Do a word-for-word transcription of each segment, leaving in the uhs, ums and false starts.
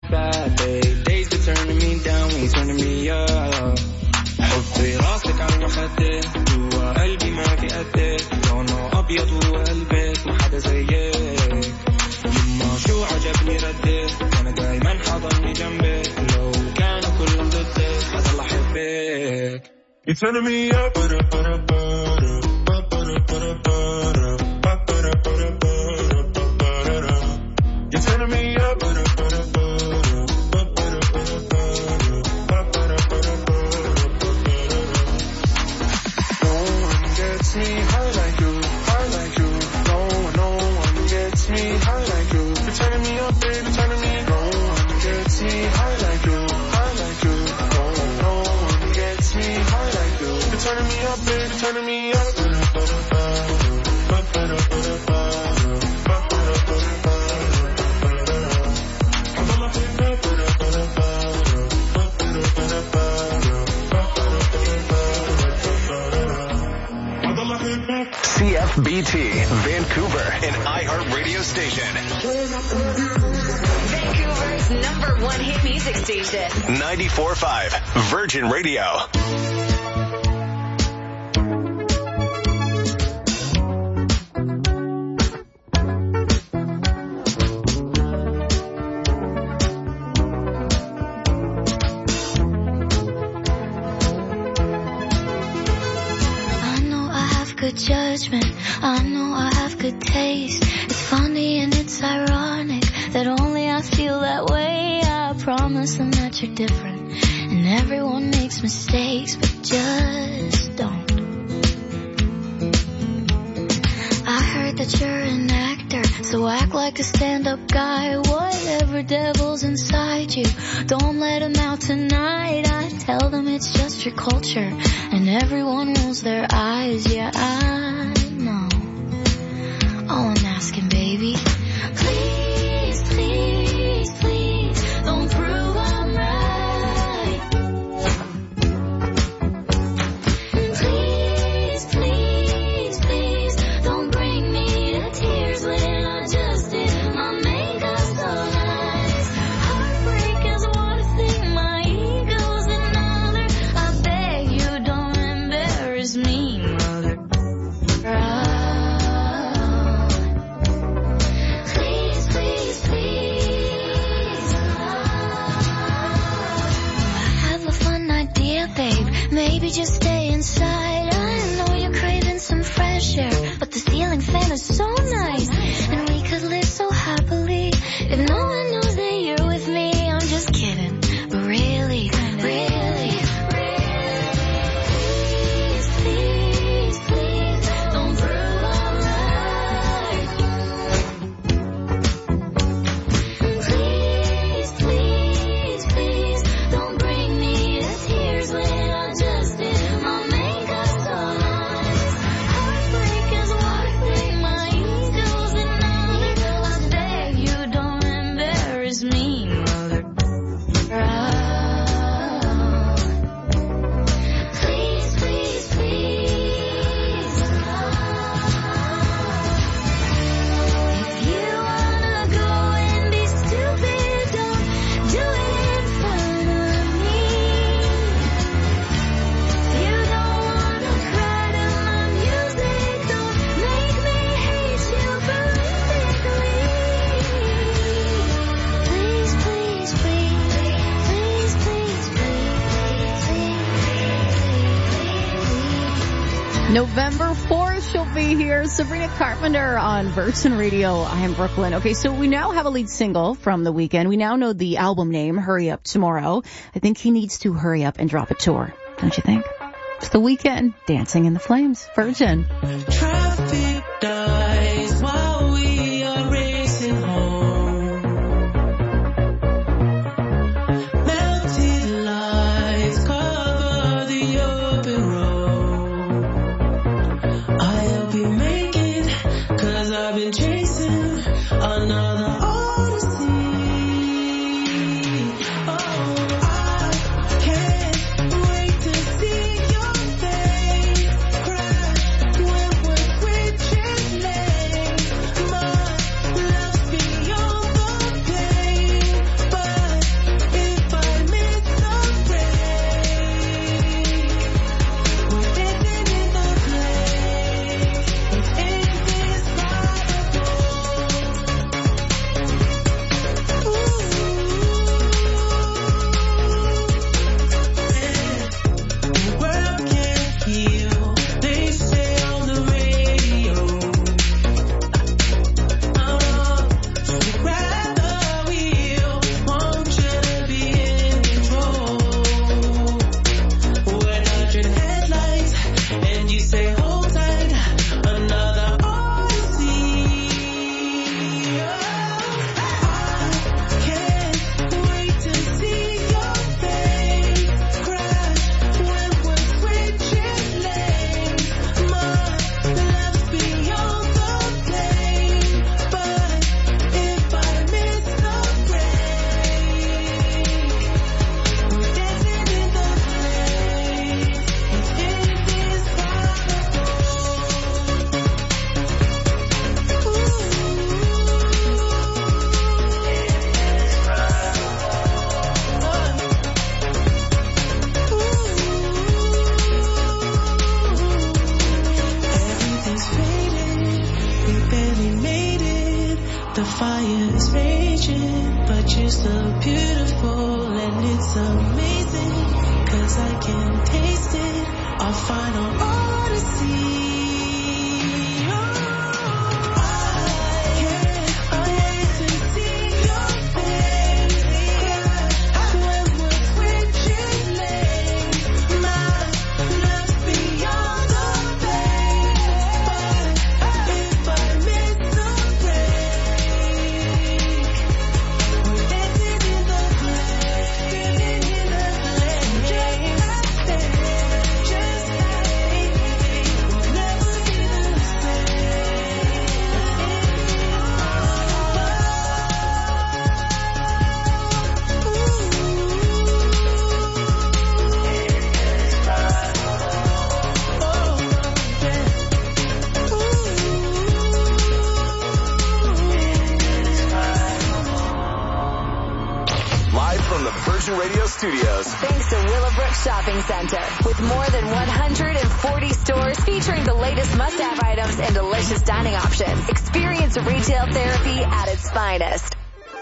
bad, babe. Days are turning me down, we turning me up. حطي راسك على المخدة جوا قلبي ما في قدك لونه أبيض وقلبك ما حدا زيك يما شو عجبني ردك أنا دايما حضني جنبك لو كانوا كلهم ضدك حضل أحبك. You're turning me up. You're turning me up. Me high like you, high like you. No, no one gets me high like you. You're turning me up, baby, turning me. No one gets me high like you, high like you. No, no one gets me high like you. You're turning me up, baby, turning me up. C F B T, Vancouver, an iHeartRadio station. Vancouver's number one hit music station. ninety-four point five, Virgin Radio. Good judgment, I know I have good taste. It's funny and it's ironic that only I feel that way. I promise them that you're different and everyone makes mistakes, but just don't. I heard that you're an actor, so act like a stand-up guy. Whatever devil's inside you, don't let him out tonight. I tell them it's just your culture and everyone rolls their eyes. Yeah, I know. Oh, I'm asking, baby. Please, please, please, don't prove I'm right. Please, please, please, don't bring me to tears when I just did my makeup so nice. Heartbreak is one thing, my ego's another. I beg you don't embarrass me, mother. Please, please, please. I have a fun idea, babe. Maybe just stay inside. I know you're craving some fresh air, but the ceiling fan is so nice, and we could live so happily if no one knows that you're with me. I'm just kidding, but really, really, please, please, please, don't prove I'm right. Please, please, please, don't bring me to tears when I just did my makeup so nice. Heartbreak is one thing, my ego's another. I beg you don't embarrass me, mother. Please, please, please. If you wanna go and be stupid, don't do it in front of me. If you don't wanna cry to my music, don't make me hate you politically. Please, please, please, please, please, please, please. November fourth, she'll be here. Sabrina Carpenter on Virgin Radio. I am Brooklyn. Okay, so we now have a lead single from The Weeknd. We now know the album name, Hurry Up Tomorrow. I think he needs to hurry up and drop a tour. Don't you think? It's The Weeknd, Dancing in the Flames. Virgin. Traffic dies while we are racing home. Melted lights cover the open road. I'll be making, cause I've been chasing another odyssey. Oh, I can't wait to see your face crash when we're so beautiful and it's amazing, 'cause I can taste it. Our final odyssey. Radio Studios. Thanks to Willowbrook Shopping Center. With more than one hundred forty stores featuring the latest must-have items and delicious dining options. Experience retail therapy at its finest.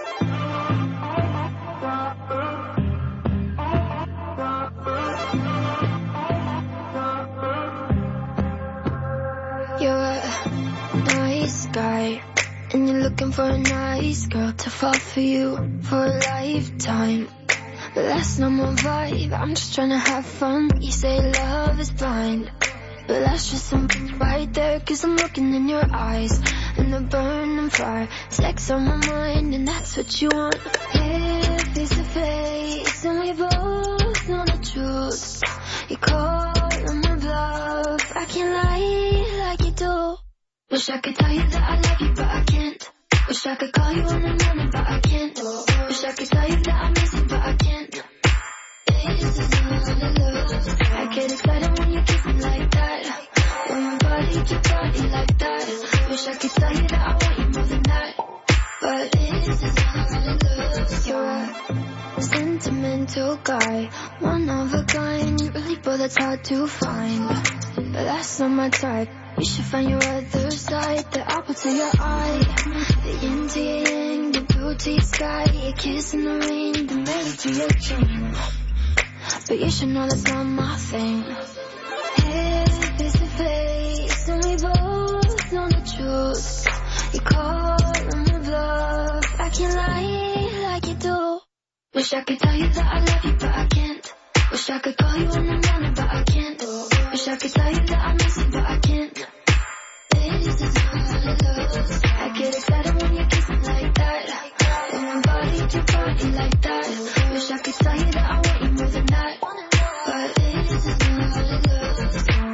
You're a nice guy, and you're looking for a nice girl to fall for you for a lifetime. But that's not my vibe, I'm just trying to have fun. You say love is blind, but that's just something right there, 'cause I'm looking in your eyes, and the burning fire. Sex on my mind, and that's what you want. Here, face to face, and we both know the truth. You call on my bluff, I can't lie like you do. Wish I could tell you that I love you, but I can't. Wish I could call you in the morning, but I can't. Wish I could tell you that I miss you, but I can't. This is not love. I get excited when you kiss me like that. When my body to body like that. Wish I could tell you that I want you more than that. But this is not love. You're a sentimental guy, one of a kind. You really, but that's hard to find. But that's not my type. You should find your other side, the apple to your eye, the yin to your yang, the blue to your sky, your kiss in the rain, the melody to your chain. But you should know that's not my thing. Here, face to face, and we both know the truth. You call on my bluff, I can't lie like you do. Wish I could tell you that I love you, but I can't. Wish I could call you in the morning, but I can't. Wish I could tell you that I miss you, but I can't. This is not love. I get excited when you kiss me like that. When my body to body like that. Wish I could tell you that I want you more than that. But this is not love.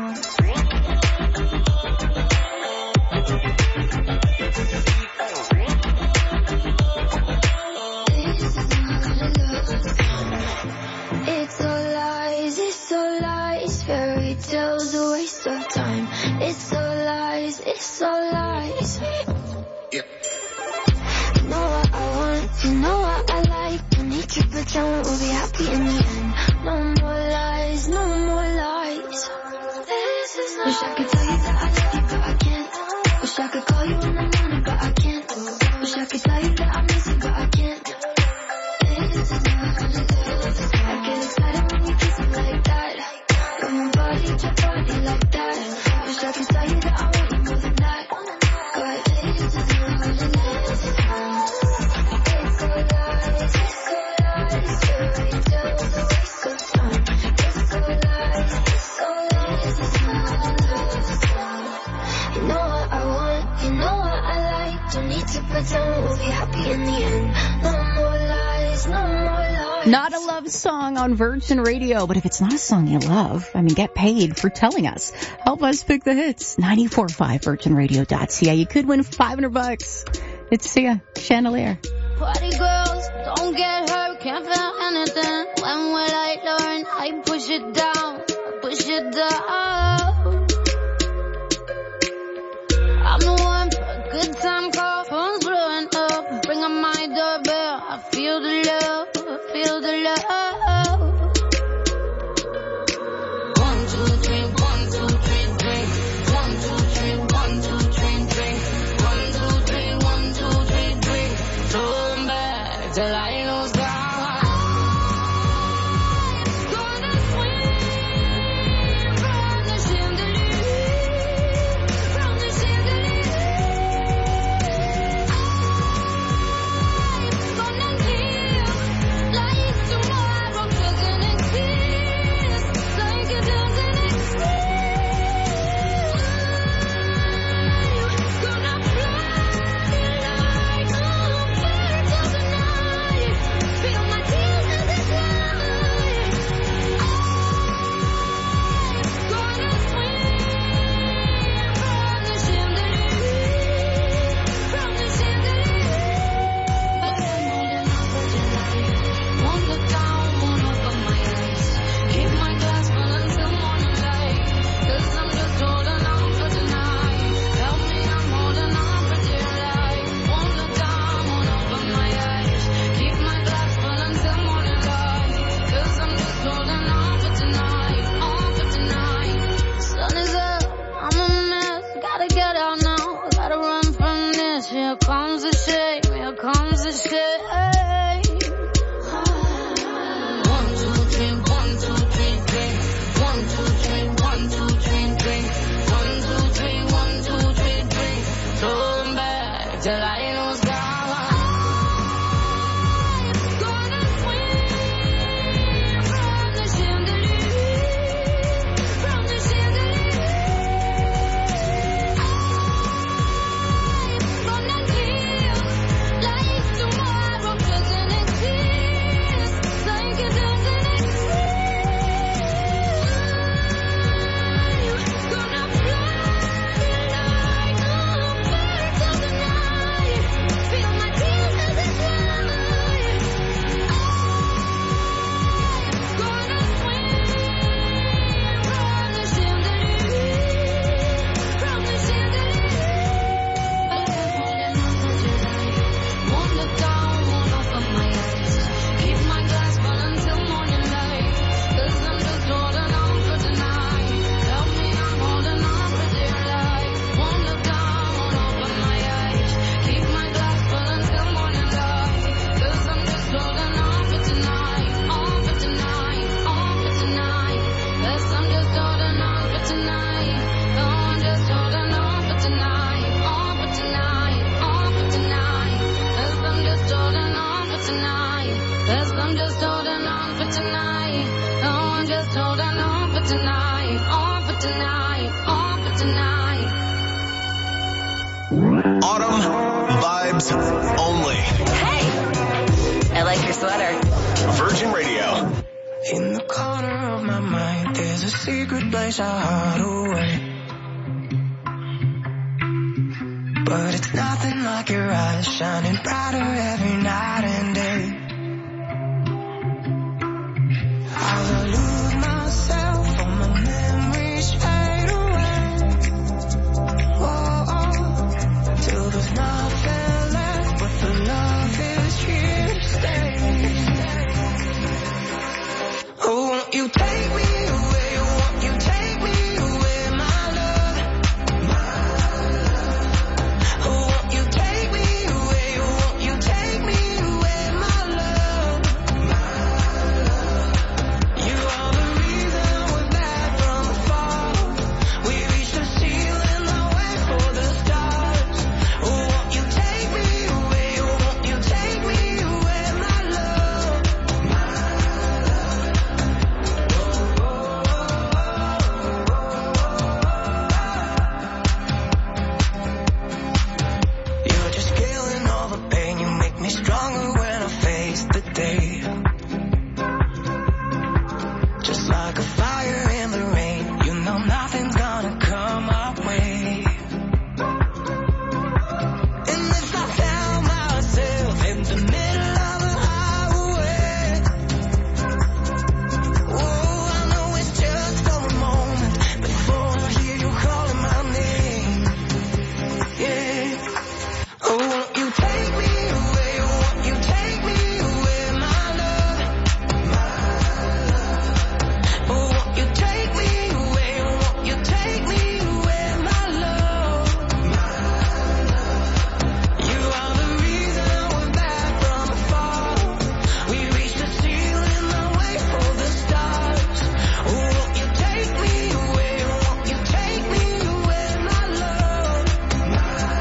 This is not love. It's all lies, it's all lies. Fairy tales, a waste of time. It's all lies, it's all lies. Yep. You know what I want, you know what I like. Don't need to pretend we'll be happy in the end. No more lies, no more lies. This is not. Wish I could tell you that I love you, but I can't. Wish I could call you in the morning, but I can't. Wish I could tell you that I miss you, but I can't. This is not love. I get excited when you kiss me like that. When my body to body like that. Wish I could tell you that I want you more than that. But this is not love. It's all lies, it's all lies. Fairy tales, a waste of time. It's all lies, it's all lies. It's not love. You know what I want, you know what I like. Don't need to pretend we'll be happy in the end. No more lies, no more lies. Not a love song on Virgin Radio, but if it's not a song you love, I mean, get paid for telling us. Help us pick the hits. ninety-four point five virgin radio dot c a. You could win five hundred bucks. It's Sia, Chandelier. Party girls, don't get hurt, can't feel anything. When will I learn? I push it down, push it down. I'm the one for a good time call, phone's blowing up. Bring on my doorbell, I feel the love, I feel the love. One, two, three, one, two, three, three. One, two, three, one, two, three, three. One, two, three, one, two, three, three. Throw 'em back till I lose God. Cause I'm just holding on for tonight. Oh, I'm just holding on for tonight. On for tonight. On for tonight. Autumn vibes only. Hey! I like your sweater. Virgin Radio. In the corner of my mind, there's a secret place I hide away. But it's nothing like your eyes shining brighter every night and day. As I lose myself, all my memories fade away. Oh, oh, till there's nothing left, but the love is here to stay. Oh, won't you take me away? Won't you take me away, my love? My love. Oh, won't you take me away? Won't you take me away, my love? My love. You are the reason we're back from the fall. We reached the ceiling, now wait for the stars. Oh, won't you take me away? Won't you take me away, my love? My You're just killing all the pain. You make me stronger when I face the day. Just like a fire in the rain. You know nothing's gonna come our way. And if I found myself in the middle of a highway, oh, I know it's just for a moment before I hear you calling my name. Yeah. Oh, won't you take me away? Won't you take me away, my love? My love. Oh, won't you take me away? Won't you take me away, my love? My love. You are the reason we're back from the fall. We reached the ceiling, now wait for the stars. Oh, won't you take me away? Won't you take me away, my love? My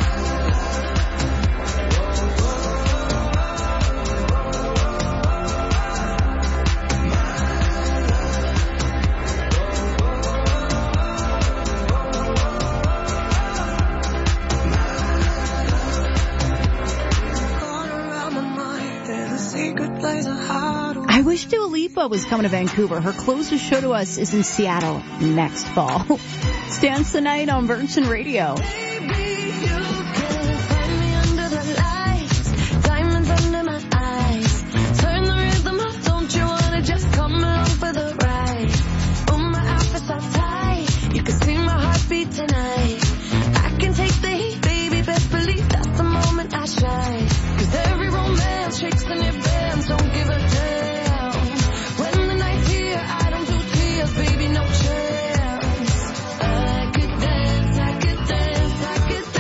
corner of my mind, there's a secret place I hide away. I wish Dua Lipa was coming to Vancouver. Her closest show to us is in Seattle next fall. It's Dance the Night on Virgin Radio. Baby, you can find me under the lights, diamonds under my eyes. Turn the rhythm up, don't you wanna just come along for the ride? Oh, my outfit's so tight, you can see my heartbeat tonight. I can take the heat, baby, best believe that's the moment I shine. Cause every romance shakes in your bands, don't give a damn. When the night's here, I don't do tears, baby, no chance. I could dance, I could dance, I could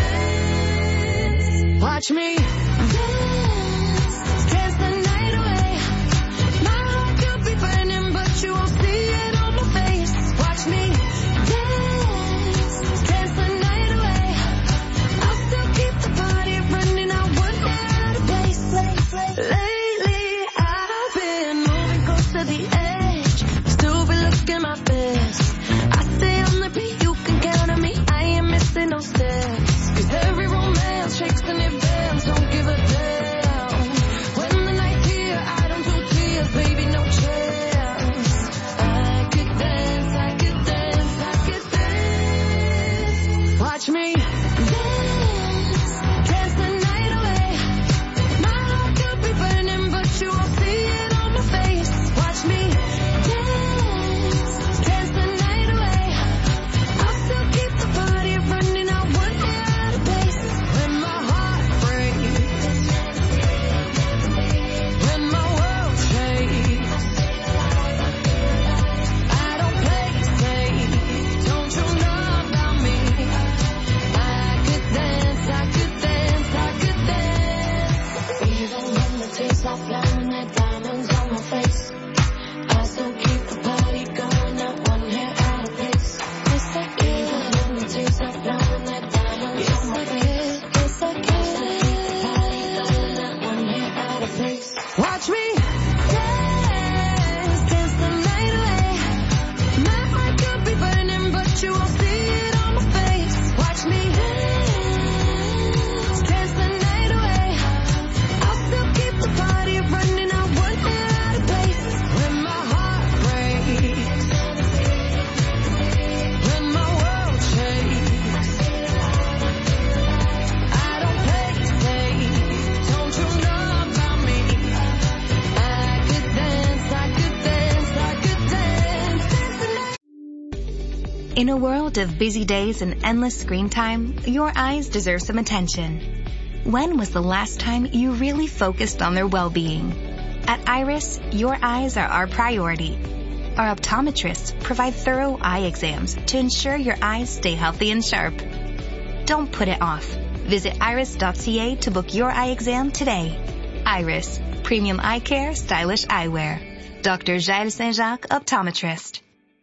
In a world of busy days and endless screen time, your eyes deserve some attention. When was the last time you really focused on their well-being? At Iris, your eyes are our priority. Our optometrists provide thorough eye exams to ensure your eyes stay healthy and sharp. Don't put it off. Visit iris dot c a to book your eye exam today. Iris, premium eye care, stylish eyewear. Doctor Jael Saint-Jacques, optometrist.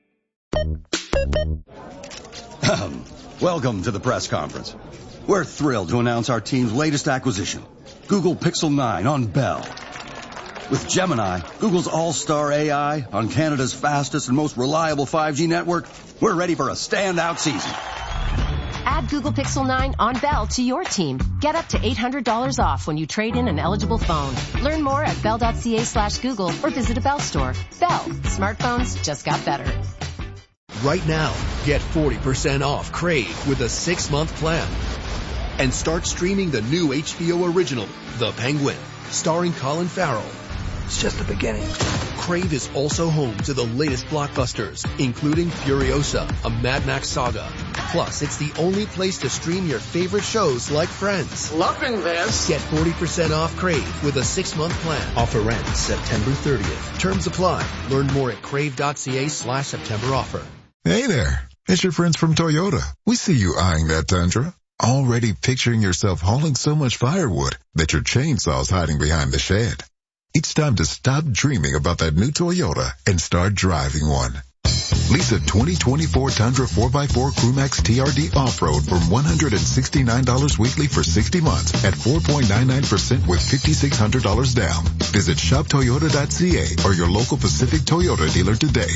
Welcome to the press conference. We're thrilled to announce our team's latest acquisition, Google Pixel nine on Bell. With Gemini, Google's all-star A I on Canada's fastest and most reliable five G network, we're ready for a standout season. Add Google Pixel nine on Bell to your team. Get up to eight hundred dollars off when you trade in an eligible phone. Learn more at bell dot c a slash Google or visit a Bell store. Bell. Smartphones just got better. Right now, get forty percent off Crave with a six-month plan. And start streaming the new H B O original, The Penguin, starring Colin Farrell. It's just the beginning. Crave is also home to the latest blockbusters, including Furiosa, a Mad Max saga. Plus, it's the only place to stream your favorite shows like Friends. Loving this. Get forty percent off Crave with a six-month plan. Offer ends September thirtieth. Terms apply. Learn more at crave dot c a slash September offer. Hey there. It's your friends from Toyota. We see you eyeing that Tundra. Already picturing yourself hauling so much firewood that your chainsaw's hiding behind the shed. It's time to stop dreaming about that new Toyota and start driving one. Lease a twenty twenty-four Tundra four by four Crewmax T R D off-road for one hundred sixty-nine dollars weekly for sixty months at four point nine nine percent with five thousand six hundred dollars down. Visit shop toyota dot c a or your local Pacific Toyota dealer today.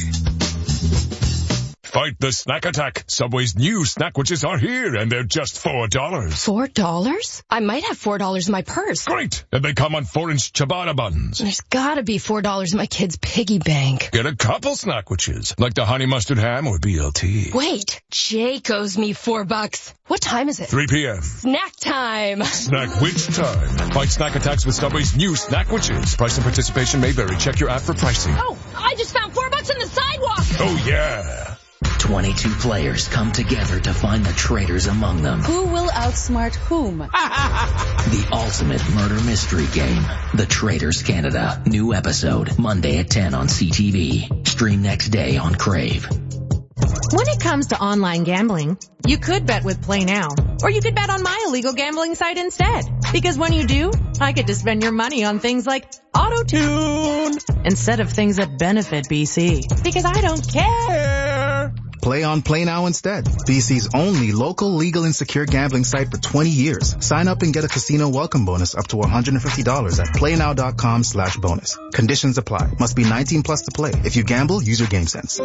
Fight the snack attack. Subway's new snackwitches are here, and they're just four dollars. Four dollars? I might have four dollars in my purse. Great! And they come on four-inch ciabatta buns. There's gotta be four dollars in my kid's piggy bank. Get a couple snackwitches, like the honey mustard ham or B L T. Wait, Jake owes me four bucks. What time is it? three p.m. Snack time. Snackwitch time. Fight snack attacks with Subway's new snackwitches. Price and participation may vary. Check your app for pricing. Oh, I just found four bucks on the sidewalk. Oh, yeah. twenty-two players come together to find the traitors among them. Who will outsmart whom? The ultimate murder mystery game. The Traitors Canada. New episode, Monday at ten on C T V. Stream next day on Crave. When it comes to online gambling, you could bet with Play Now, or you could bet on my illegal gambling site instead. Because when you do, I get to spend your money on things like Auto-Tune instead of things that benefit B C. Because I don't care. Play on Play Now instead. B C's only local, legal, and secure gambling site for twenty years. Sign up and get a casino welcome bonus up to one hundred fifty dollars at playnow.com slash bonus. Conditions apply. Must be nineteen plus to play. If you gamble, use your game sense.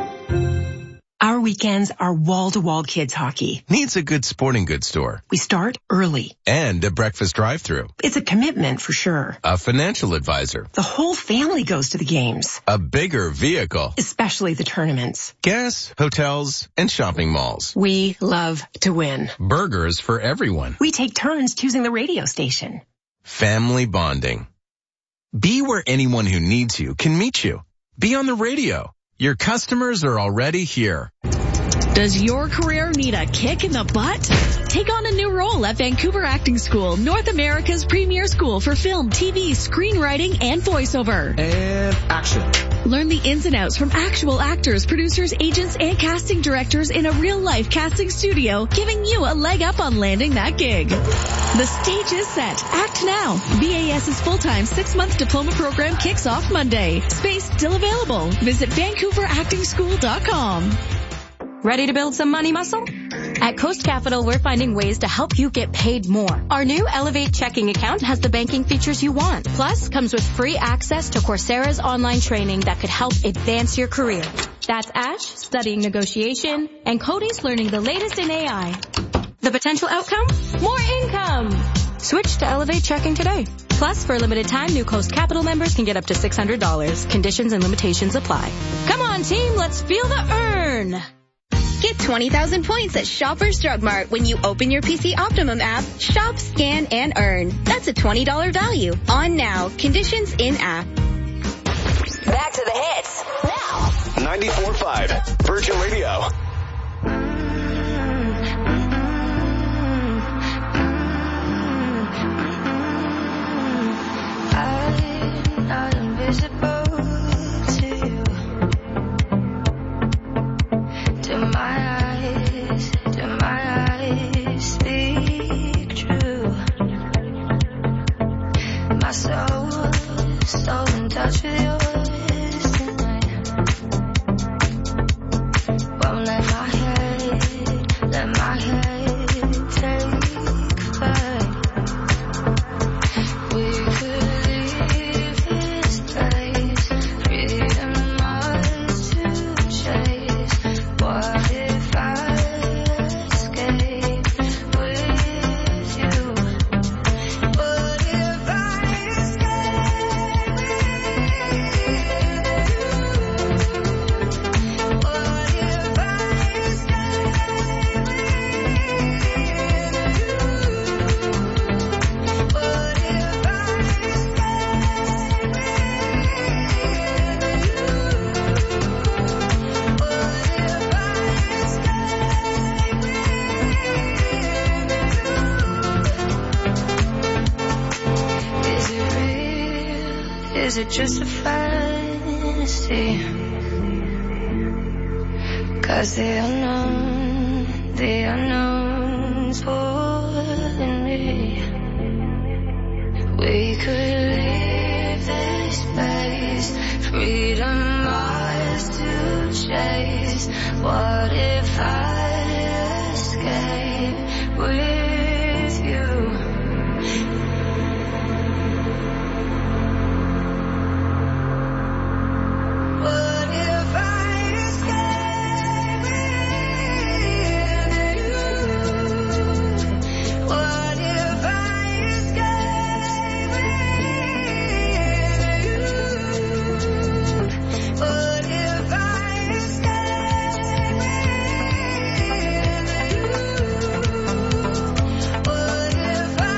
Our weekends are wall-to-wall kids hockey. Needs a good sporting goods store. We start early. And a breakfast drive-thru. It's a commitment for sure. A financial advisor. The whole family goes to the games. A bigger vehicle. Especially the tournaments. Gas, hotels, and shopping malls. We love to win. Burgers for everyone. We take turns choosing the radio station. Family bonding. Be where anyone who needs you can meet you. Be on the radio. Your customers are already here. Does your career need a kick in the butt? Take on a new role at Vancouver Acting School, North America's premier school for film, T V, screenwriting, and voiceover. And action. Learn the ins and outs from actual actors, producers, agents, and casting directors in a real-life casting studio, giving you a leg up on landing that gig. The stage is set. Act now. VAS's full-time six-month diploma program kicks off Monday. Space still available. Visit vancouver acting school dot com. Ready to build some money muscle? At Coast Capital, we're finding ways to help you get paid more. Our new Elevate checking account has the banking features you want. Plus, comes with free access to Coursera's online training that could help advance your career. That's Ash studying negotiation and Cody's learning the latest in A I. The potential outcome? More income! Switch to Elevate checking today. Plus, for a limited time, new Coast Capital members can get up to six hundred dollars. Conditions and limitations apply. Come on, team, let's feel the earn! Get twenty thousand points at Shoppers Drug Mart when you open your P C Optimum app, shop, scan, and earn. That's a twenty dollars value. On now. Conditions in app. Back to the hits now. ninety-four point five Virgin Radio. with yours tonight. Won't let my head, let my head take flight. We could leave this place, freedom ours to chase. What if I escape with you? What if I escape with you? What if I escape with you? What if I Is it real? Is it just a fantasy? 'Cause the unknown, the unknown's pulling me. We could leave this place, freedom ours to chase. What if I escape with you? What if I escape with you? What if I escape with you? What if I escape with you? What if I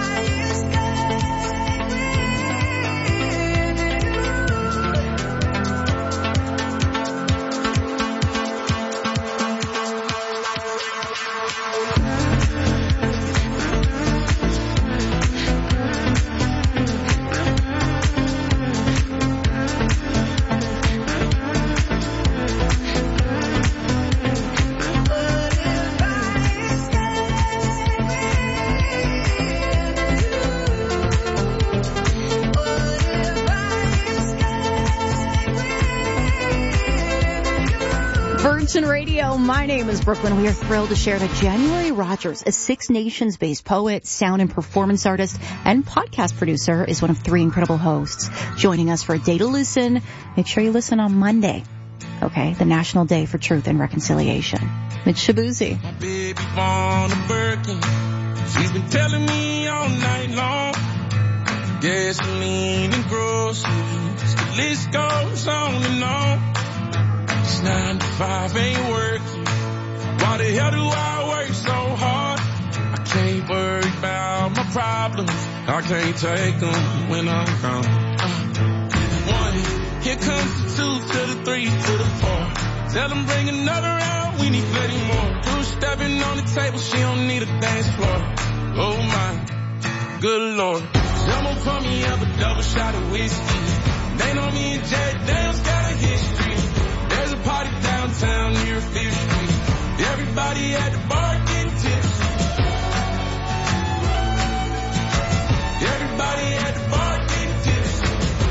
Virgin Radio, my name is Brooklyn. We are thrilled to share that January Rogers, a Six Nations-based poet, sound and performance artist, and podcast producer, is one of three incredible hosts. Joining us for a day to listen. Make sure you listen on Monday, okay? The National Day for Truth and Reconciliation. Mitch Shabuzi. My baby born a Birkin. She's been telling me all night long. Gasoline and groceries. The list goes on and on. It's nine to five ain't working. Why the hell do I work so hard? I can't worry about my problems. I can't take them when I'm gone. Uh, one, here comes the two to the three to the four. Tell them bring another round, we need plenty more. Two stepping on the table, she don't need a dance floor. Oh my, good Lord. Someone pour me up a double shot of whiskey. They know me and Jay Dale's got a history. There's a party downtown near Fifth Street. Everybody at the bar getting tipsy. Everybody at the bar getting tipsy.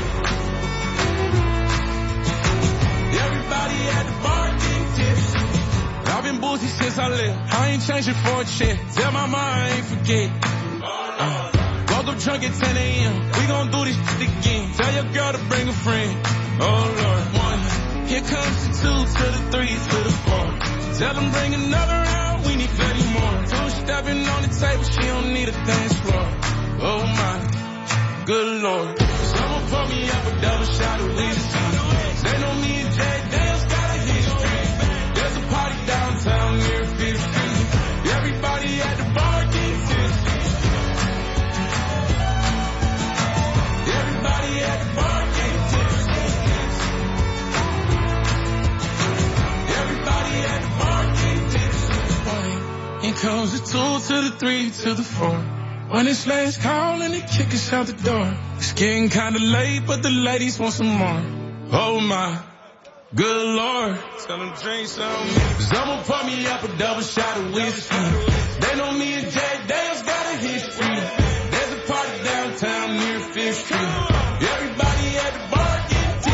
Everybody at the bar getting tipsy. I've been boozy since I left. I ain't changing for a check. Tell my mom I ain't forget. Uh, woke up drunk at ten a.m. We gon' do this shit again. Tell your girl to bring a friend. Oh Lord, one. Here comes the two to the three to the four. Tell them bring another round, we need plenty more. Two stepping on the table, she don't need a dance floor. Oh my, good Lord. Someone pour me up a double shot of whiskey. They know me and Jay Dale's got a history. There's a party downtown near Fifth Street. Everybody at the bar getting tipsy. Everybody at the bar getting tipsy. Everybody at the bar getting tipsy. Here comes the two to the three to the four. When it's last call and they kick us out the door. It's getting kinda late, but the ladies want some more. Oh my, good Lord. Tell them drink some. Someone pour me up a double shot of whiskey. They know me and Jay Dale's got a history. There's a party downtown near Fifth Street. Everybody at the bar getting tipsy.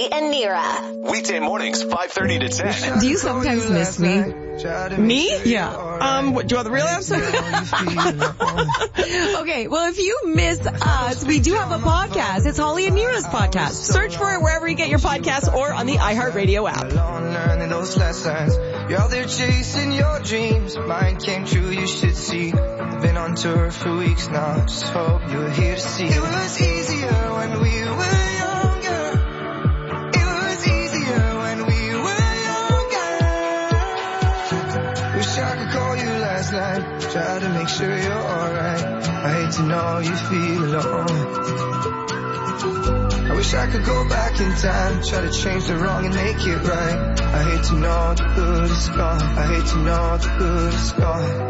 Molly and Nira. Weekday mornings, five thirty to ten. Do you sometimes miss me? Me? Yeah. Um, what, do you want the real answer? Okay, well, if you miss us, we do have a podcast. It's Holly and Nira's podcast. Search for it wherever you get your podcasts or on the iHeartRadio app. Learning those lessons. You're out there chasing your dreams. Mine came true, you should see. I've been on tour for weeks now. Just hope you're here to see. It was easier when we were younger. It was easier when we were younger. Wish I could call you last night. Try to make sure you're alright. I hate to know you feel alone. I wish I could go back in time, try to change the wrong and make it right. I hate to know the good is gone. I hate to know the good is gone.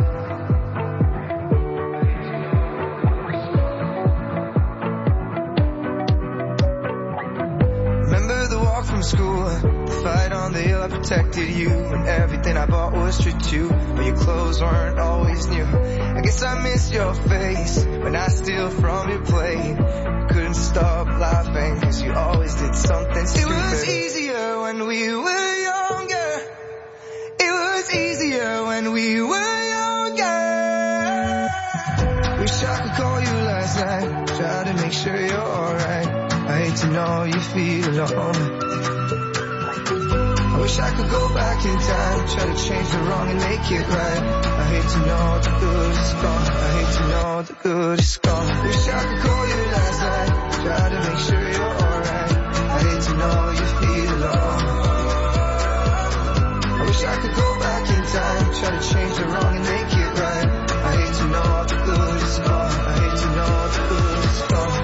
Remember the walk from school, the fight on the hill, I protected you, and everything I bought was true too, but your clothes weren't always new. I guess I miss your face when I steal from your plate. Couldn't stop laughing cause you always did something stupid. It was easier when we were younger. It was easier when we were younger. Wish I could call you last night. Try to make sure you're alright. I hate to know you feel alone. I wish I could go back in time, try to change the wrong and make it right. I hate to know the good is gone. I hate to know the good is gone. Wish I could call you last night, try to make sure you're alright. I hate to know you feel alone. I wish I could go back in time, try to change the wrong and make it right. I hate to know the good is gone. I hate to know the good is gone.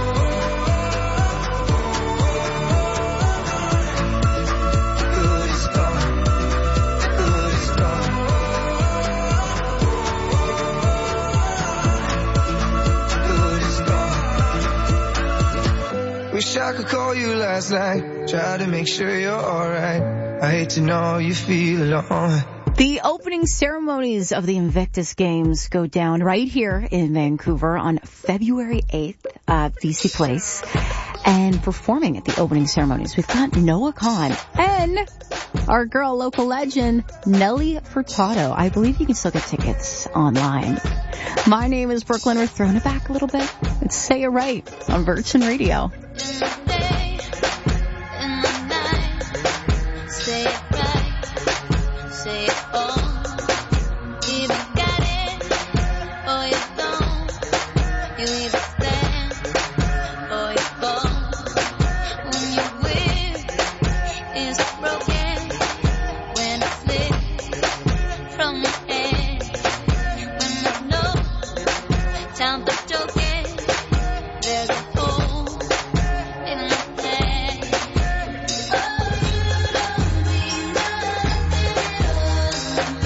Wish I could call you last night, try to make sure you're alright. I hate to know you feel alone. The opening ceremonies of the Invictus Games go down right here in Vancouver on February eighth at V C Place. And performing at the opening ceremonies, we've got Noah Kahan and our girl, local legend, Nelly Furtado. I believe you can still get tickets online. My name is Brooklyn. We're throwing it back a little bit. Let's say it right on Virgin Radio. Say it right, say it all. Either got it or you don't. You either stand or you fall. When your wish is broken, when it slips from your hand, when there's no time for joking, there's a hole in the head. Oh, you don't mean nothing at all.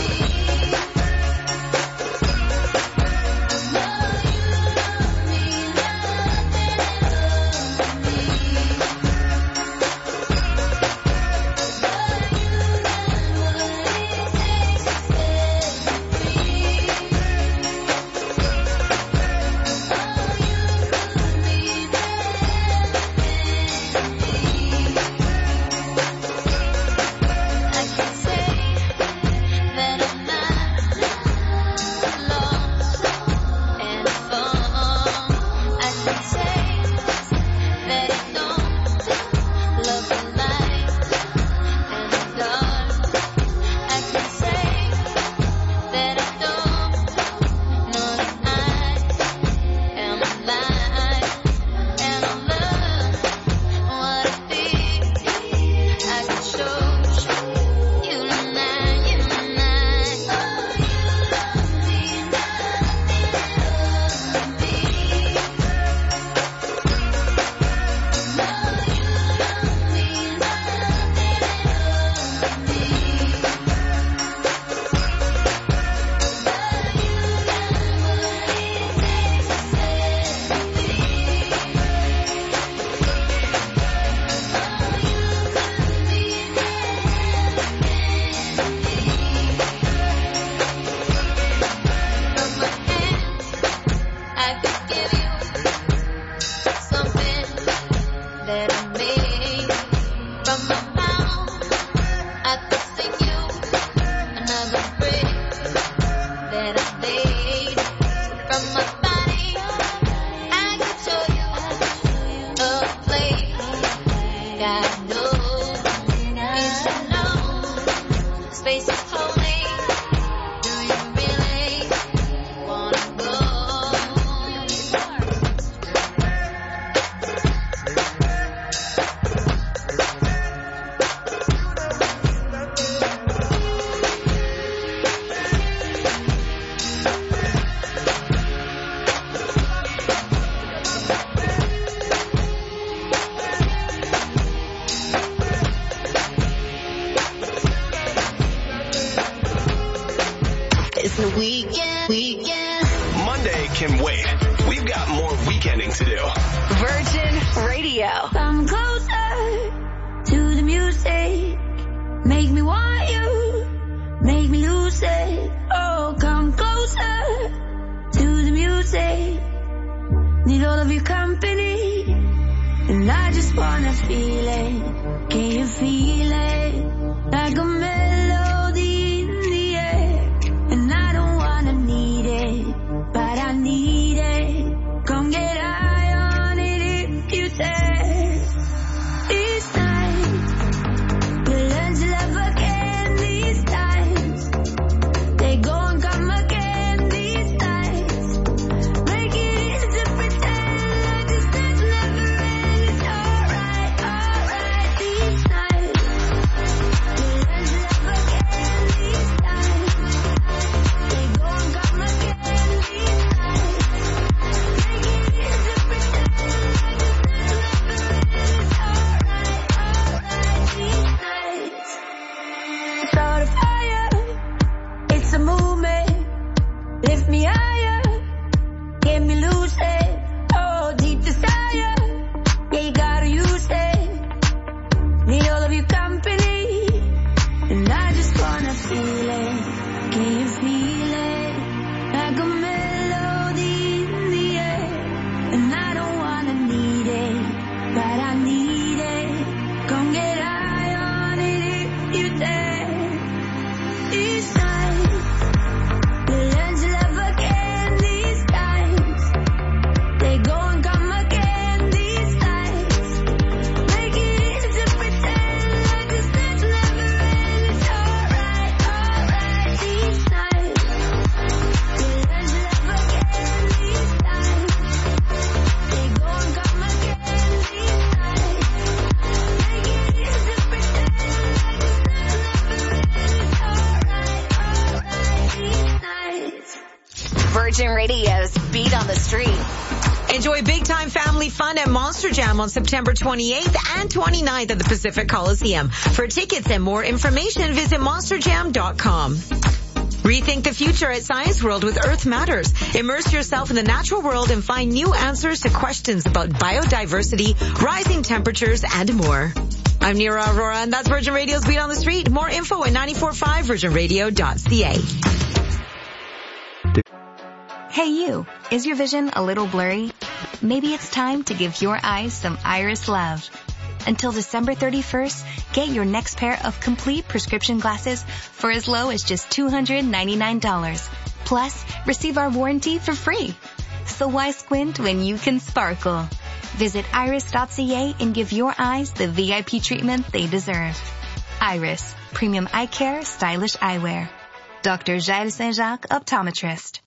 It's the weekend, weekend. Monday can wait. We've got more weekending to do. Virgin Radio. Come closer to the music. Make me want you. Make me lose it. Oh, come closer to the music. Need all of your company. And I just wanna feel it. Can you feel it? Like a melody in the air. And I don't wanna need it, but I need it. Come get high on it if you dare. These nights, we'll learn to love again. These times, they go and come again. These nights, make it easy to pretend like this night never ends. It's alright, alright. These nights, we'll learn to love again. These times, they go and come again. These nights, make it easy to pretend like this night never ends. It's alright, alright. These nights, start a fire. It's a movement. Lift me higher. Get me lucid. Oh, deep desire. Yeah, you gotta use it. Need all of your company. And I just wanna feel it. Can you feel it? Like a melody in the air. And I don't wanna need it, but I need it. Come get high on it if you dare. These nights, we'll learn to love again. These times, they go and come again. These nights, make it easy to pretend like this night never ends. It's alright, alright. These nights, we'll learn to love again. These times, they go and come again. These nights, make it easy to pretend like this night never ends. It's alright, alright. These nights. Virgin Radio's Beat on the Street. Enjoy big-time family fun at Monster Jam on September twenty-eighth and twenty-ninth at the Pacific Coliseum. For tickets and more information, visit monster jam dot com. Rethink the future at Science World with Earth Matters. Immerse yourself in the natural world and find new answers to questions about biodiversity, rising temperatures, and more. I'm Nira Aurora, and that's Virgin Radio's Beat on the Street. More info at nine four five virgin radio dot c a. Hey you, is your vision a little blurry? Maybe it's time to give your eyes some Iris love. Until December thirty-first, get your next pair of complete prescription glasses for as low as just two hundred ninety-nine dollars. Plus, receive our warranty for free. So why squint when you can sparkle? Visit iris dot c a and give your eyes the V I P treatment they deserve. Iris, premium eye care, stylish eyewear. Doctor Jair Saint-Jacques, optometrist.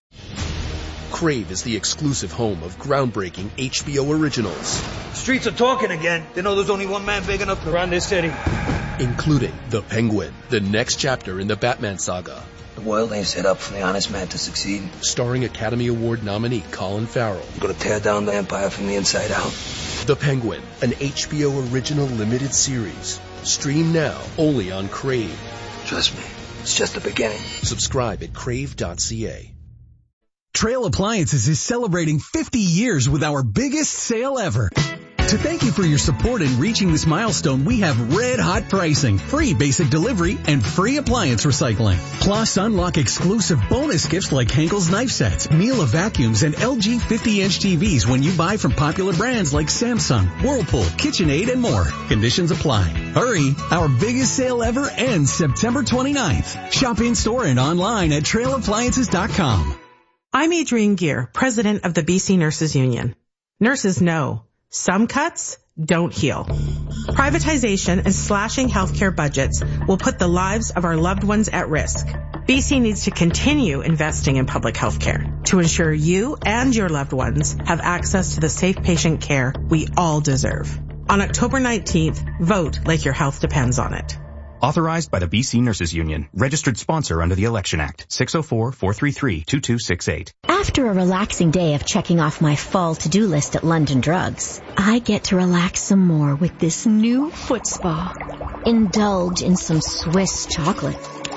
Crave is the exclusive home of groundbreaking H B O originals, Streets are talking again. They know there's only one man big enough to run this city. including The Penguin, the next chapter in the Batman saga. The world ain't set up for the honest man to succeed. Starring Academy Award nominee Colin Farrell. I'm gonna tear down the empire from the inside out. The Penguin, an H B O original limited series. Stream now, only on Crave. Trust me, it's just the beginning. Subscribe at crave dot c a. Trail Appliances is celebrating fifty years with our biggest sale ever. To thank you for your support in reaching this milestone, we have red hot pricing, free basic delivery, and free appliance recycling. Plus, unlock exclusive bonus gifts like Henkel's knife sets, Miele vacuums, and L G fifty inch T Vs when you buy from popular brands like Samsung, Whirlpool, KitchenAid, and more. Conditions apply. Hurry! Our biggest sale ever ends September twenty-ninth. Shop in-store and online at trail appliances dot com. I'm Adrienne Gear, president of the B C Nurses Union. Nurses know some cuts don't heal. Privatization and slashing healthcare budgets will put the lives of our loved ones at risk. B C needs to continue investing in public healthcare to ensure you and your loved ones have access to the safe patient care we all deserve. On October nineteenth, vote like your health depends on it. Authorized by the B C Nurses Union. Registered sponsor under the Election Act. six oh four, four three three, two two six eight. After a relaxing day of checking off my fall to-do list at London Drugs, I get to relax some more with this new foot spa. Indulge in some Swiss chocolate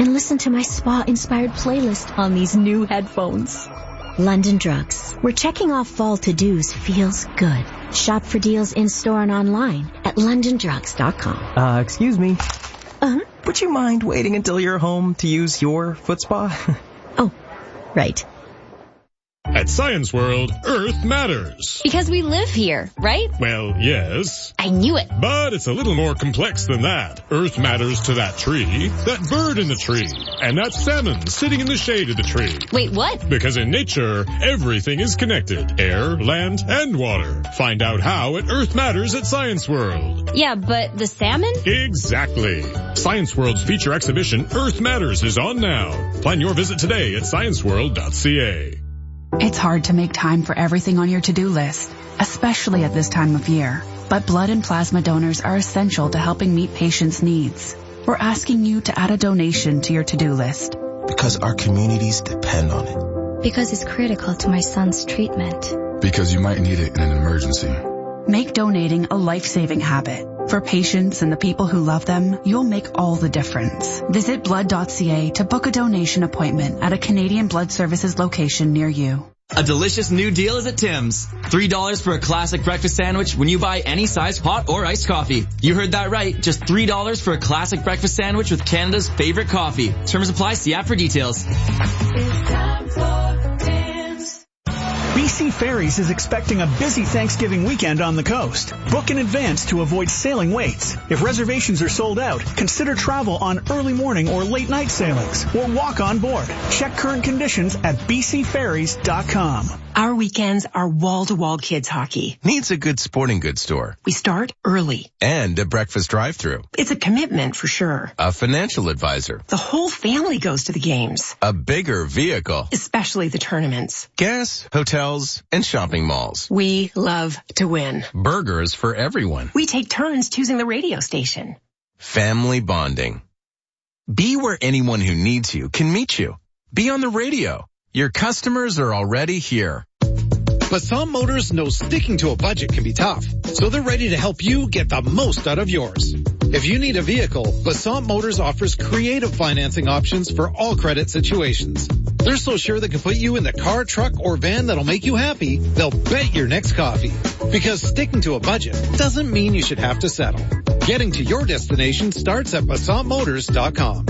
and listen to my spa-inspired playlist on these new headphones. London Drugs, where checking off fall to-dos feels good. Shop for deals in-store and online at london drugs dot com. Uh, excuse me. Uh-huh. Would you mind waiting until you're home to use your foot spa? Oh, right. At Science World, Earth matters. Because we live here, right? Well, yes. I knew it. But it's a little more complex than that. Earth matters to that tree, that bird in the tree, and that salmon sitting in the shade of the tree. Wait, what? Because in nature, everything is connected. Air, land, and water. Find out how at Earth Matters at Science World. Yeah, but the salmon? Exactly. Science World's feature exhibition, Earth Matters, is on now. Plan your visit today at science world dot c a. It's hard to make time for everything on your to-do list, especially at this time of year. But blood and plasma donors are essential to helping meet patients' needs. We're asking you to add a donation to your to-do list. Because our communities depend on it. Because it's critical to my son's treatment. Because you might need it in an emergency. Make donating a life-saving habit. For patients and the people who love them, you'll make all the difference. Visit blood dot c a to book a donation appointment at a Canadian Blood Services location near you. A delicious new deal is at Tim's. three dollars for a classic breakfast sandwich when you buy any size hot or iced coffee. You heard that right. Just three dollars for a classic breakfast sandwich with Canada's favorite coffee. Terms apply. See app for details. B C Ferries is expecting a busy Thanksgiving weekend on the coast. Book in advance to avoid sailing waits. If reservations are sold out, consider travel on early morning or late night sailings or walk on board. Check current conditions at b c ferries dot com. Our weekends are wall-to-wall kids hockey. Needs a good sporting goods store. We start early. And a breakfast drive-thru. It's a commitment for sure. A financial advisor. The whole family goes to the games. A bigger vehicle. Especially the tournaments. Gas, hotels, and shopping malls. We love to win. Burgers for everyone. We take turns choosing the radio station. Family bonding. Be where anyone who needs you can meet you. Be on the radio. Your customers are already here. Basant Motors knows sticking to a budget can be tough, so they're ready to help you get the most out of yours. If you need a vehicle, Basant Motors offers creative financing options for all credit situations. They're so sure they can put you in the car, truck, or van that'll make you happy, they'll bet your next coffee. Because sticking to a budget doesn't mean you should have to settle. Getting to your destination starts at basant motors dot com.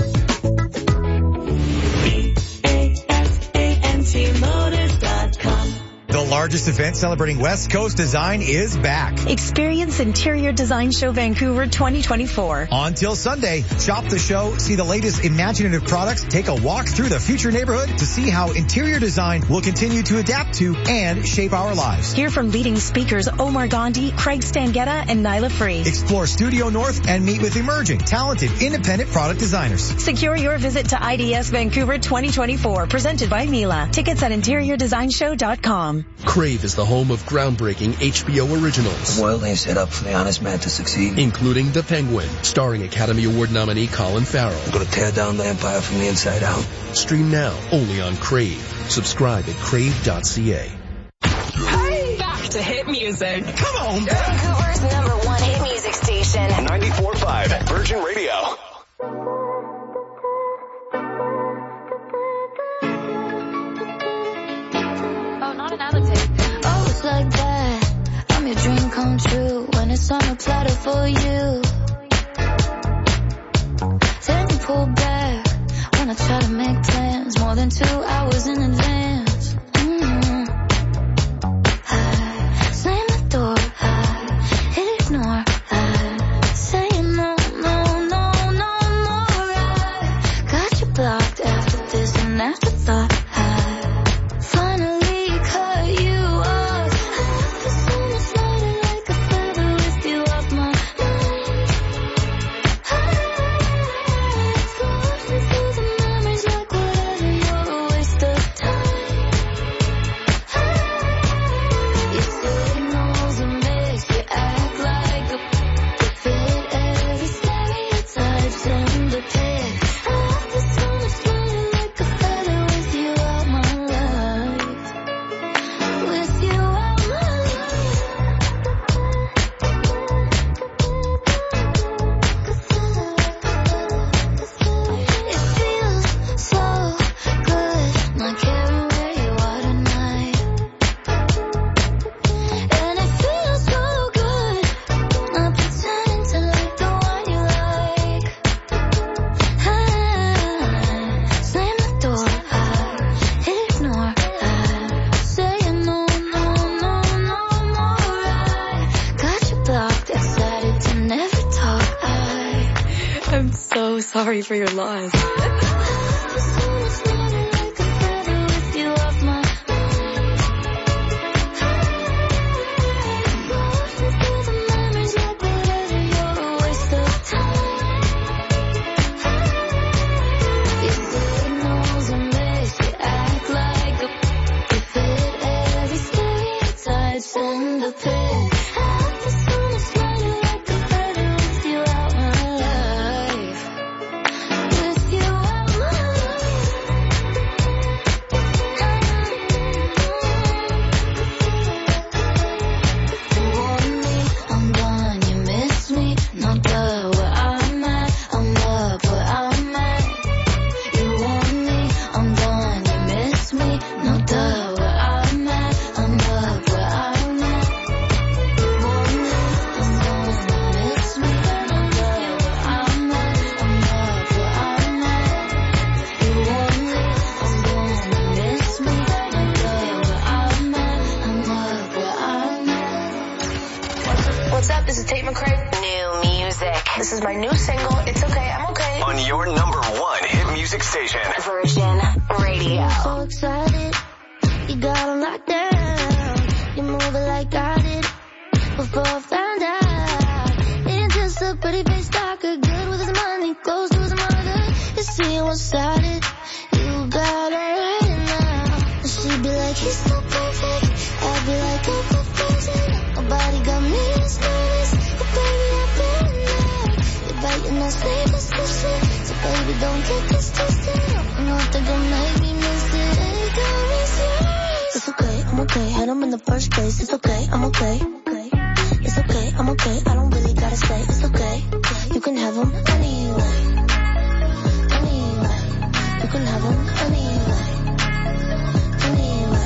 The largest event celebrating West Coast design is back. Experience Interior Design Show Vancouver twenty twenty-four. Until Sunday, shop the show, see the latest imaginative products, take a walk through the future neighborhood to see how interior design will continue to adapt to and shape our lives. Hear from leading speakers Omar Gandhi, Craig Stangetta, and Nyla Free. Explore Studio North and meet with emerging, talented, independent product designers. Secure your visit to I D S Vancouver twenty twenty-four, presented by Mila. Tickets at interior design show dot com. Crave is the home of groundbreaking H B O originals. The world ain't set up for the honest man to succeed. Including The Penguin, starring Academy Award nominee Colin Farrell. I'm gonna tear down the empire from the inside out. Stream now, only on Crave. Subscribe at crave dot c a. Hey! Back to hit music. Come on, Vancouver's number one hit music station. ninety-four point five Virgin Radio. Oh, it's like that. I'm your dream come true when it's on a platter for you. Then you pull back when I try to make plans more than two hours in advance. Mm-hmm. I slam the door, I ignore, I say no, no, no, no more. I got you blocked after this and afterthought. Time sorry for your loss. This is my new single, It's Okay, I'm Okay. On your number one hit music station. Virgin Radio. So excited, you got 'em locked down. You move it like I did before I found out. Ain't just a pretty face talker, good with his money, close to his mother. You see what's sided, you got her right now. And she'd be like, he's so perfect. I'd be like, oh, perfect. Nobody got me as nervous. Oh, baby, I've been biting no sleepless pushing. So baby, don't get this twisted. I'm not gonna make me miss it. Ain't gonna miss it. It's okay, I'm okay. Had him in the first place. It's okay, I'm okay. It's okay, I'm okay. I don't really gotta say. It's okay. You can have him anyway. Anyway. You can have him anyway. Anyway.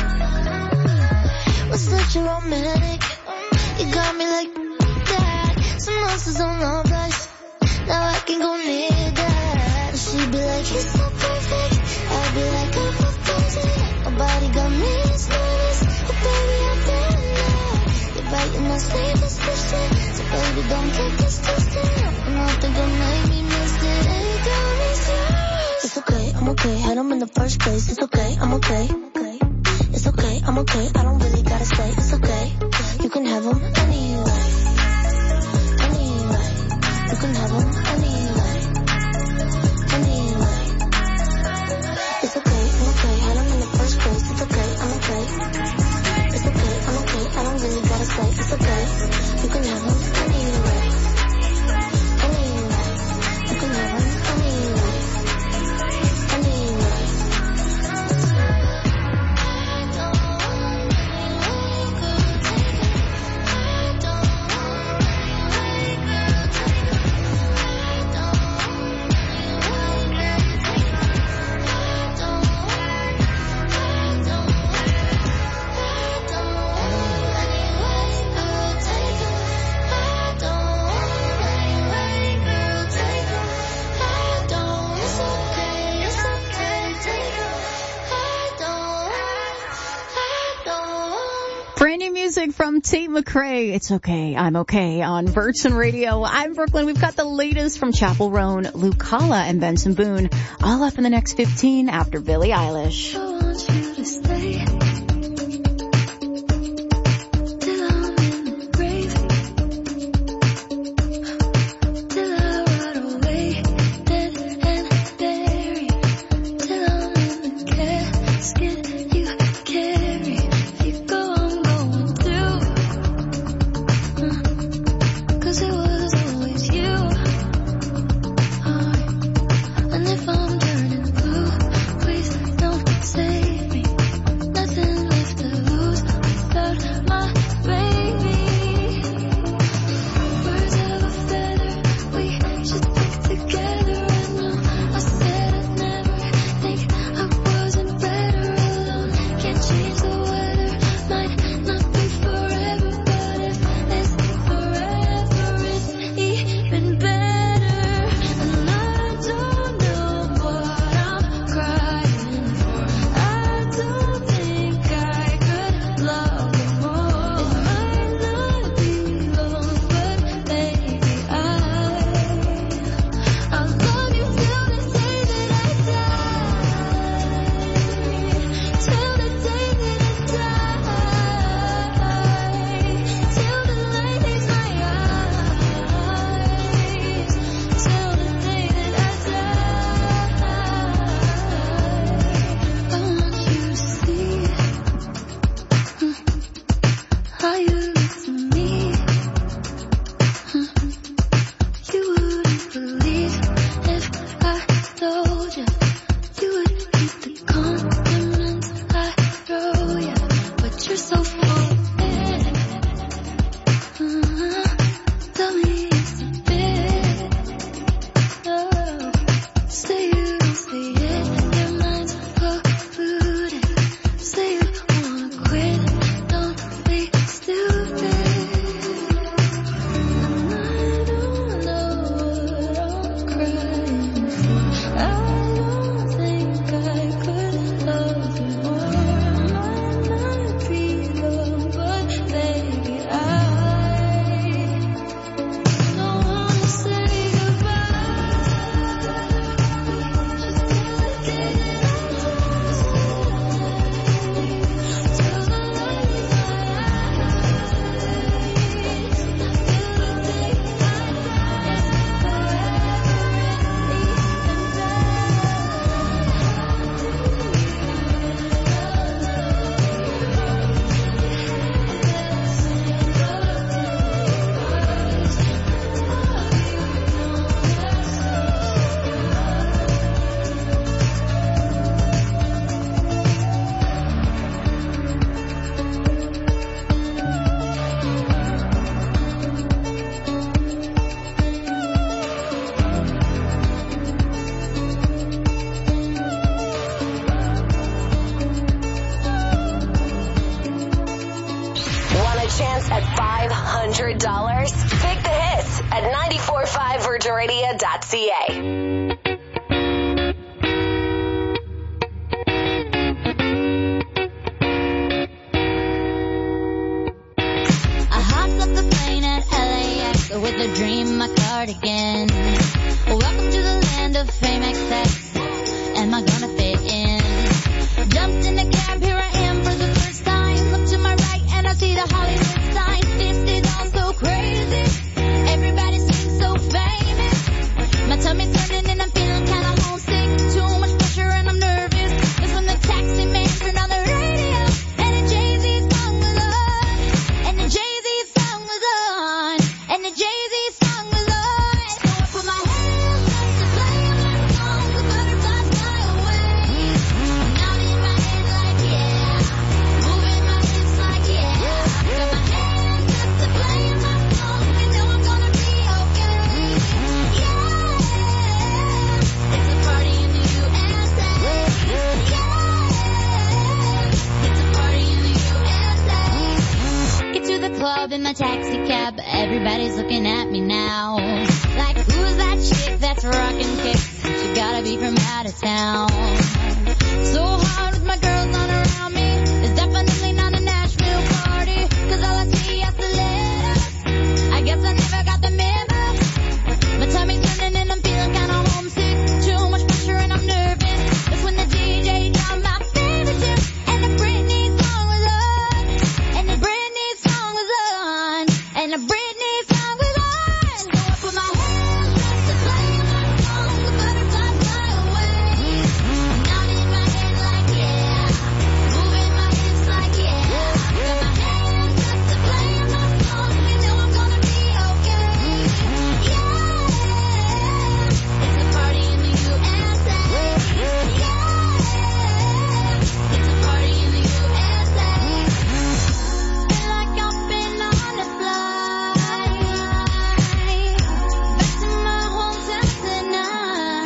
We're such a romantic. You got me like that. Some monsters on the place. Now I can go near that. She'd be like, he's so perfect. I'd be like, I'm proposing. Nobody got me as nervous. Oh, baby, I've been there. You're biting my sleeveless pushing. So, baby, don't get this twisted. I'm not gonna make me miss it. Ain't gonna miss it. It's okay, I'm okay. Had him in the first place. It's okay, I'm okay. It's okay, I'm okay. I don't really gotta say. It's okay. You can have him anyway. You can have him anyway, anyway. It's okay, I'm okay. Had him in the first place. It's okay, I'm okay. It's okay, I'm okay. I don't really gotta say. It's okay. You can have him anyway, anyway. You can have him anyway, anyway. Brand new music from Tate McRae. It's okay, I'm okay on Virgin Radio. I'm Brooklyn. We've got the latest from Chapel Roan, Lucala, and Benson Boone. All up in the next fifteen after Billie Eilish. I want you to stay. If I'm turning blue, please don't save me. Nothing left chance at five hundred dollars? Pick the hits at nine four five virgin radio dot c a. With a dream, my cardigan. Welcome to the land of fame excess. Am I gonna fit in? Jumped in the cab, here I am for the first time. Look to my right and I see the Hollywood sign. fifty dollars so crazy. Everybody seems so famous. My tummy's turning and I'm feeling kinda homesick. Too much pressure and I'm nervous. That's when the taxi man turned on the radio and the Jay-Z song was on. And the Jay-Z song was on. And the Jay-Z song was on. So I put my hands up to play my song. The butterflies fly away. Nodding my head like yeah. Moving my hips like yeah. Got my hands up to play my song. You know I'm gonna be okay. Yeah. It's a party in the U S A. Yeah. It's a party in the U S A. Get to the club in my taxi cab. Everybody's looking at me now. Like, who's that chick that's rockin' kicks? She gotta be from out of town. So hard with my girls on around me. It's definitely not a Nashville party. Cause all I see is the letters. I guess I never got the memo. My tummy's turning and I'm feeling kinda homesick. Too much pressure and I'm nervous. That's when the D J dropped my favorite tune. And the Britney song was on. And the Britney song was on. And the Britney song was on. So I put my hands up to play my song. The butterflies fly away. Nodding my head like yeah. Moving my hips like yeah. Got my hands up to play my song. You know I'm gonna be okay. Yeah. It's a party in the U S A. Yeah. It's a party in the U S A. Feel like I've been on a flight back to my hometown tonight.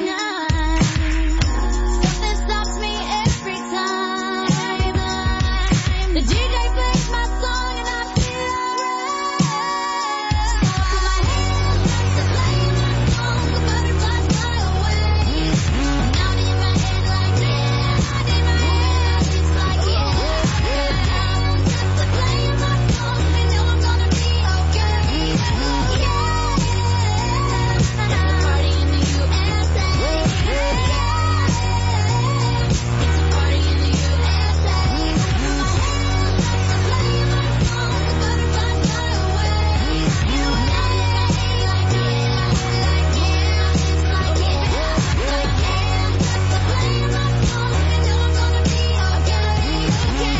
Something stops me every time. The D J plays my song and I feel alright. So I put my hands up to play my song. The butterflies fly away. Nodding my head like yeah. Nodding my head just like yeah. Got my hands up to play my song. You know I'm gonna be okay. Yeah. It's a party in the U S A. Yeah. It's a party in the U S A. Put my hands up to play my song. The butterflies fly away. You know I'm nodding my head like yeah. Like yeah. Just like yeah. Got my hands up to play my song. You know I'm gonna be okay. Okay.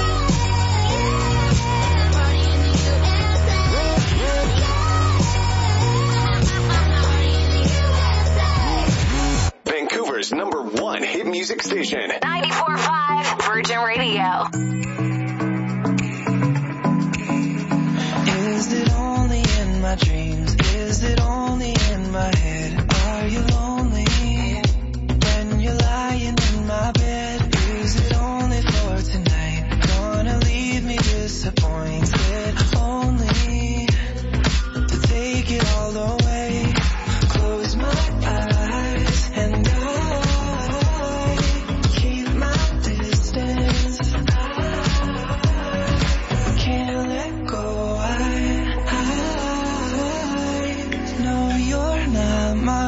It's a party in the U S A. Vancouver's number one hit music station. ninety-four point five Virgin Radio. Is it only in my dreams? Is it only in my head? Are you lonely when you're lying in my bed? Is it only for tonight? Gonna leave me disappointed only to take it all away. Close my eyes and I keep my distance. I can't let go. I, I know you're not my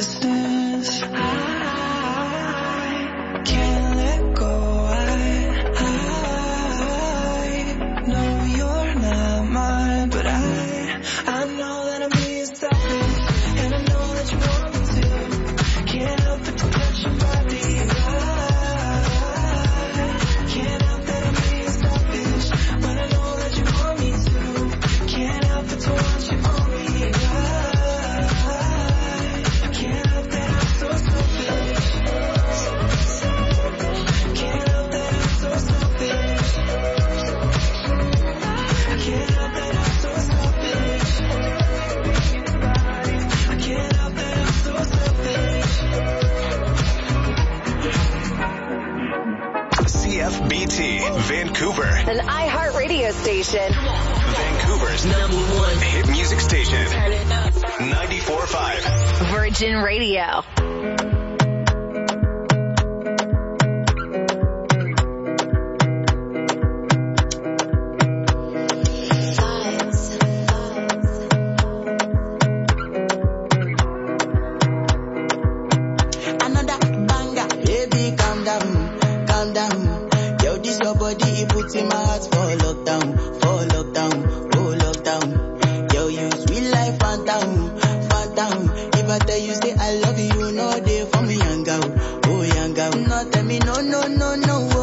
restlessness. I can't let go. I, I know you're not mine, but I, I know that I'm being selfish, and I know that you want me to. Can't help but to touch your body. I can't help that I'm being selfish, when I know that you want me to. Can't help but to want you on me. I can't help that I'm so selfish. Can't help that I'm so selfish. I can't help that I'm so selfish. I can't help that I'm so selfish. C F B T, Vancouver. An iHeartRadio station. Vancouver's number one hit music station. ninety-four point five. Virgin Radio. Another banger, baby, calm down, calm down. Yo, this your body, it puts in my heart for lockdown, for lockdown, oh lockdown. Yo, you sweet life, phantom, phantom. If I tell you say I love you, you know they for me, young girl, oh young girl. No, tell me no, no, no, no.